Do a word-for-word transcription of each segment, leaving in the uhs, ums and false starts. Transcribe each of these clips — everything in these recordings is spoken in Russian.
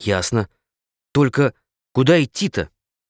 Ясно. Только куда идти-то?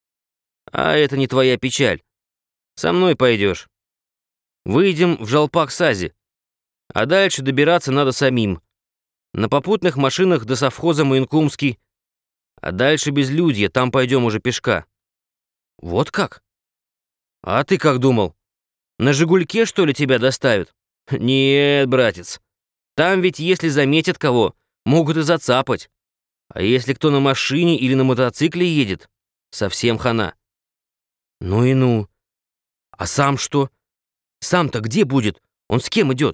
А это не твоя печаль. Со мной пойдешь. Выйдем в Жалпак-Сази, а дальше добираться надо самим. На попутных машинах до совхоза Маинкумский, а дальше безлюдье, там пойдем уже пешка. Вот как? А ты как думал? На «Жигульке», что ли, тебя доставят? Нет, братец. Там ведь, если заметят кого, могут и зацапать. А если кто на машине или на мотоцикле едет, совсем хана. Ну и ну. А сам что? Сам-то где будет? Он с кем идет?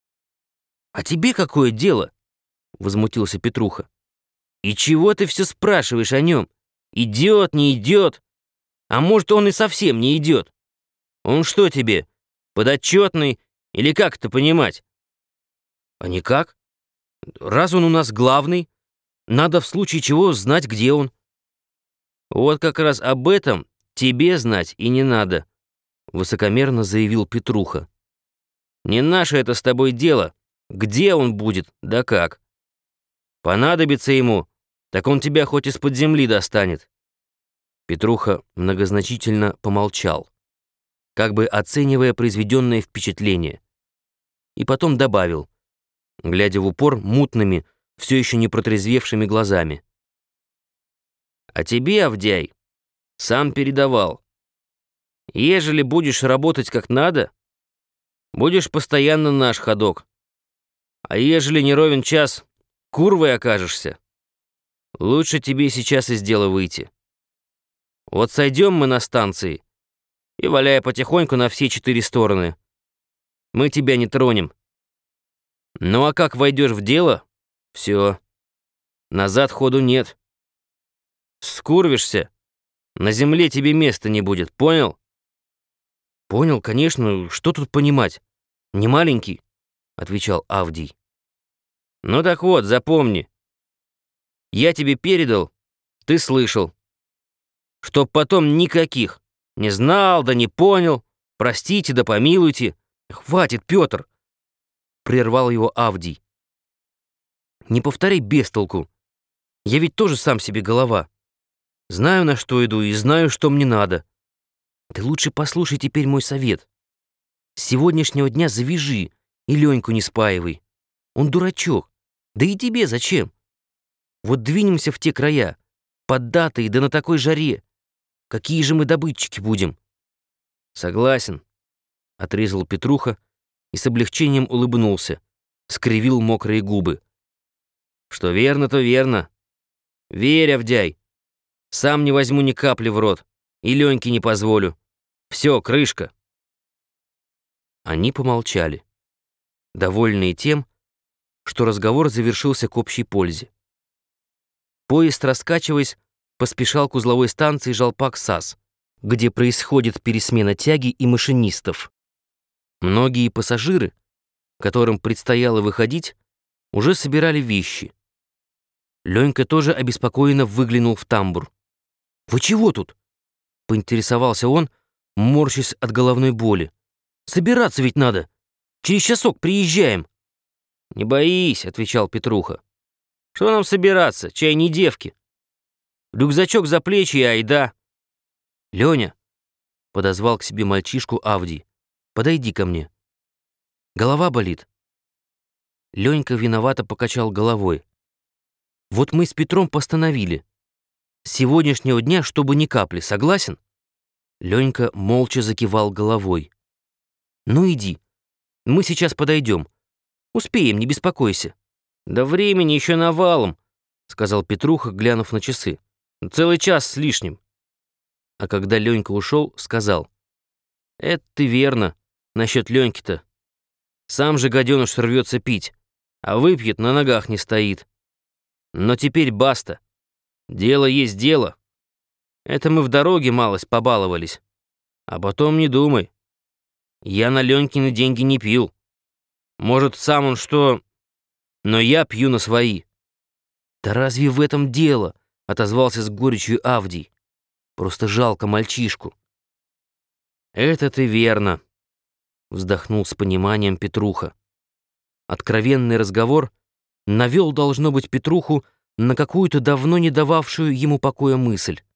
А тебе какое дело? Возмутился Петруха. И чего ты все спрашиваешь о нем? Идет, не идет? А может, он и совсем не идет? Он что тебе, подотчетный или как это понимать? А никак. Раз он у нас главный, надо в случае чего знать, где он. Вот как раз об этом тебе знать и не надо, высокомерно заявил Петруха. Не наше это с тобой дело, где он будет, да как. Понадобится ему, так он тебя хоть из-под земли достанет. Петруха многозначительно помолчал, как бы оценивая произведенное впечатление, и потом добавил, глядя в упор мутными, все еще не протрезвевшими глазами. А тебе, Авдяй, сам передавал. Ежели будешь работать как надо, будешь постоянно наш ходок. А ежели не ровен час, курвой окажешься. Лучше тебе сейчас из дела выйти. Вот сойдем мы на станции и, валяя потихоньку на все четыре стороны, мы тебя не тронем. Ну а как войдешь в дело, все, назад ходу нет. Скурвишься, на земле тебе места не будет, понял? Понял, конечно, что тут понимать? Не маленький, отвечал Авдий. Ну так вот, запомни. Я тебе передал, ты слышал. Чтоб потом никаких. Не знал, да не понял. Простите, да помилуйте. Хватит, Петр, прервал его Авдий. Не повторяй бестолку. Я ведь тоже сам себе голова. Знаю, на что иду, и знаю, что мне надо. Ты лучше послушай теперь мой совет. С сегодняшнего дня завяжи и Леньку не спаивай. Он дурачок. Да и тебе зачем? Вот двинемся в те края, поддатые, да на такой жаре. Какие же мы добытчики будем? Согласен, отрезал Петруха и с облегчением улыбнулся, скривил мокрые губы. Что верно, то верно. Верь, Авдяй. Сам не возьму ни капли в рот, и Леньке не позволю. Все, крышка. Они помолчали, довольные тем, что разговор завершился к общей пользе. Поезд, раскачиваясь, поспешал к узловой станции Жалпак-Саз, где происходит пересмена тяги и машинистов. Многие пассажиры, которым предстояло выходить, уже собирали вещи. Ленька тоже обеспокоенно выглянул в тамбур. «Вы чего тут?» — поинтересовался он, морщась от головной боли. «Собираться ведь надо. Через часок приезжаем». «Не боись», — отвечал Петруха. «Что нам собираться? Чай не девки. Рюкзачок за плечи и айда». «Леня», — подозвал к себе мальчишку Авдий, — «подойди ко мне. Голова болит». Ленька виновато покачал головой. «Вот мы с Петром постановили. С сегодняшнего дня, чтобы ни капли, согласен?» Ленька молча закивал головой. «Ну иди, мы сейчас подойдем. Успеем, не беспокойся». «Да времени еще навалом», — сказал Петруха, глянув на часы. «Целый час с лишним». А когда Ленька ушел, сказал: «Это ты верно, насчет Леньки-то. Сам же гаденыш рвется пить, а выпьет, на ногах не стоит. Но теперь баста. Дело есть дело. Это мы в дороге малость побаловались. А потом не думай. Я на Ленькины деньги не пил. Может, сам он что... Но я пью на свои». «Да разве в этом дело?» — отозвался с горечью Авдий. «Просто жалко мальчишку». «Это ты верно», — вздохнул с пониманием Петруха. Откровенный разговор навел, должно быть, Петруху на какую-то давно не дававшую ему покоя мысль.